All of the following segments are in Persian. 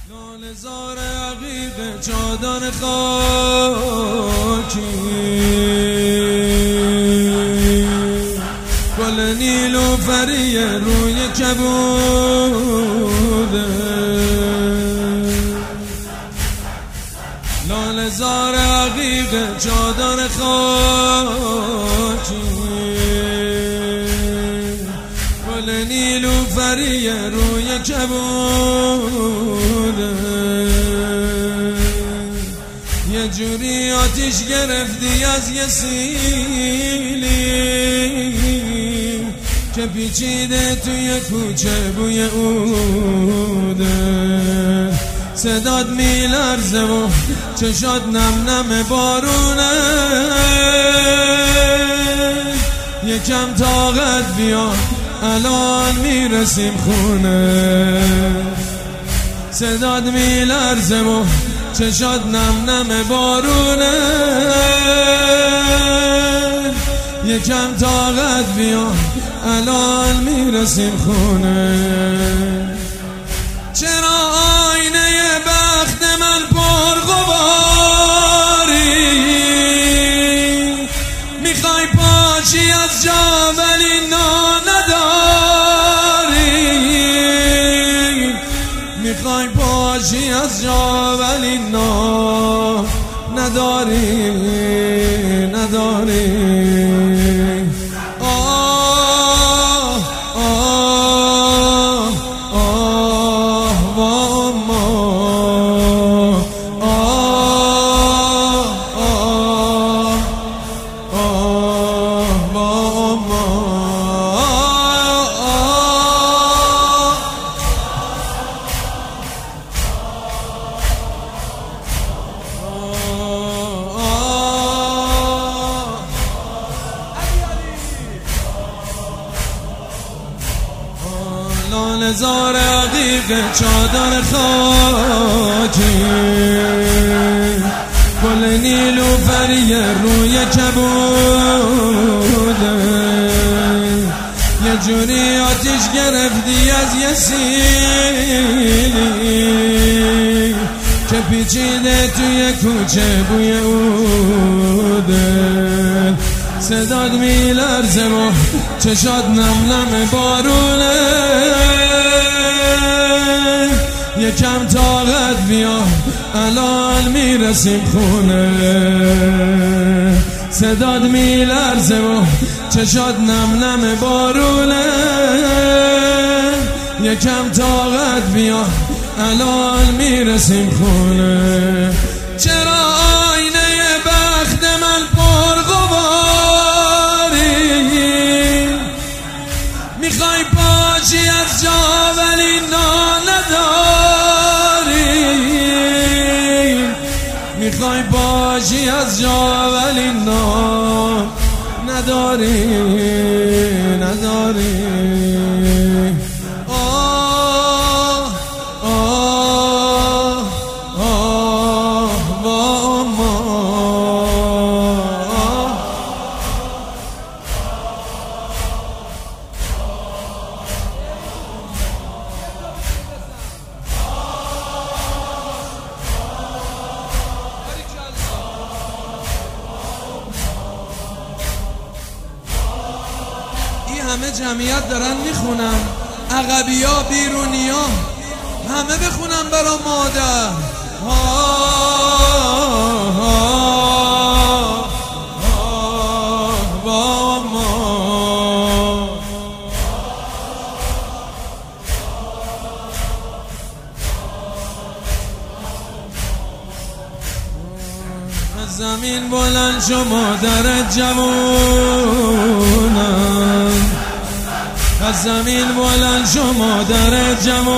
لاله زار عقیق چادر خاکی، گل نیلوفری روی کبوده. لاله زار عقیق چادر خاکی، گل نیلوفری روی کبوده. یه جوری آتیش گرفتی از یه سیلی که پیچیده توی کوچه بوی اوده. صدات میلرزه و چشات نم نم بارونه. یکم طاقت بیار الان میرسیم خونه. صدات میلرزه و چشات نم نم بارونه. یکم طاقت بیار الان میرسیم خونه. چرا آینه بخت من پرغباری؟ میخوای پاشی از جا ولی نا نداری. میخوای پاشی از جا ولی نا نداری. لاله زار عقیق چادر خاکی، گل نیلوفری روی کبوده. یه جوری آتیش گرفتی از یه سیلی که پیچیده توی کوچه بوی اوده. صدات میلرزه و چشات نم نم بارونه. یکم طاقت بیار الان میرسیم خونه. صدات میلرزه و چشات نم نم بارونه. یکم طاقت بیار الان میرسیم خونه. چرا آینه بخت من پرغباری؟ میخوای پاشی از جا ولی نا نداری. میخوای پاشی از جا ولی نا نداری. همه جمعیت دارن میخونن، عقبیا بیرونیا همه بخونن برا مادر. از زمین بلند شو مادر جوونم، از زمین بلند شو مادر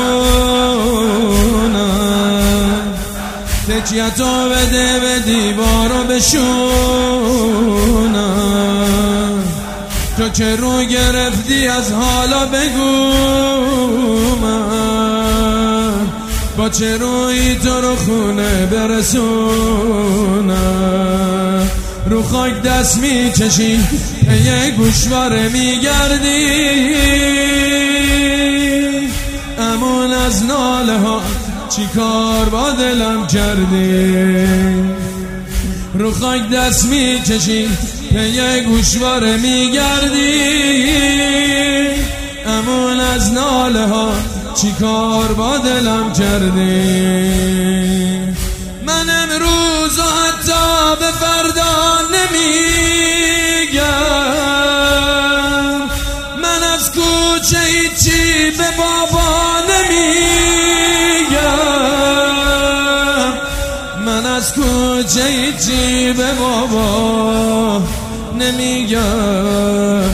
جوونم. تکیتو بده به دیوارو بشونم. تو که رو گرفتی از حالا بگو من با چه روی تو رو خونه برسونم. رو خاک دست میکشی یه گوشواره میگردی. امون از ناله ها چی کار با دلم کردی؟ رو خاک دست میکشی پی گوشواره میگردی، امون از ناله ها چی کار با دلم کردی؟ من امروز و حتی به فردا نمیگم، من از کوچه هیچی به بابا نمیگم، من از کوچه هیچی به بابا نمیگم.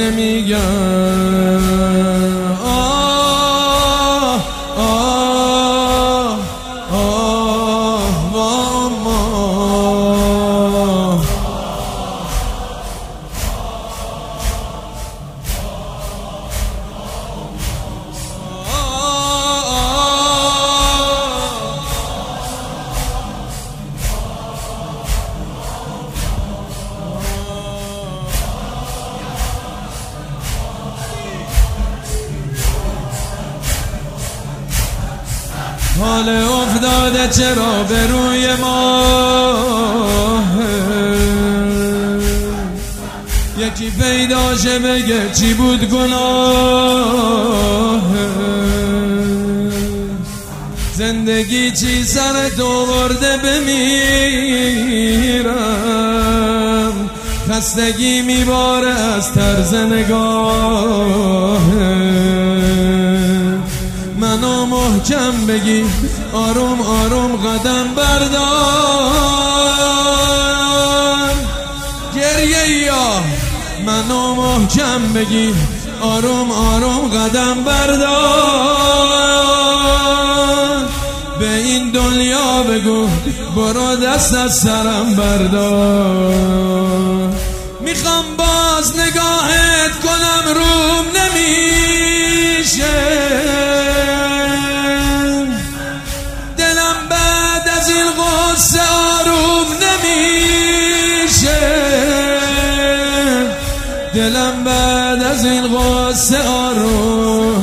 حال افتاده چرا به روی ما، یکی پیدا شه بگه چی بود گناه، زندگی چی سر تو برده بمیرم، خستگی میباره از طرز نگاه، منو محکم بگی آروم آروم قدم بردار، گریه یا منو محکم بگی آروم آروم قدم بردار، به این دنیا بگو برو دست از سرم بردار، میخوام باز نگاهت کنم روم نمیشه، غصه آروم نمیشه، دلم بعد از این غصه آروم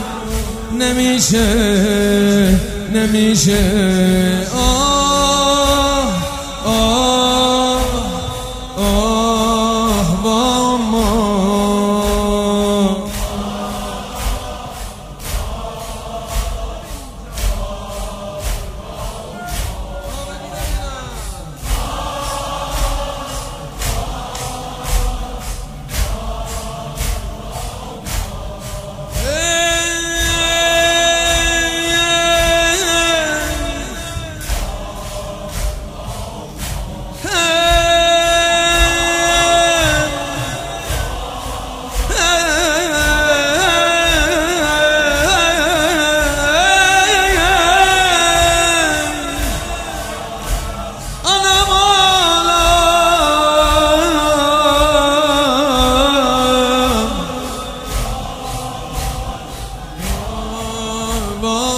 نمیشه. آه آه آه با ما با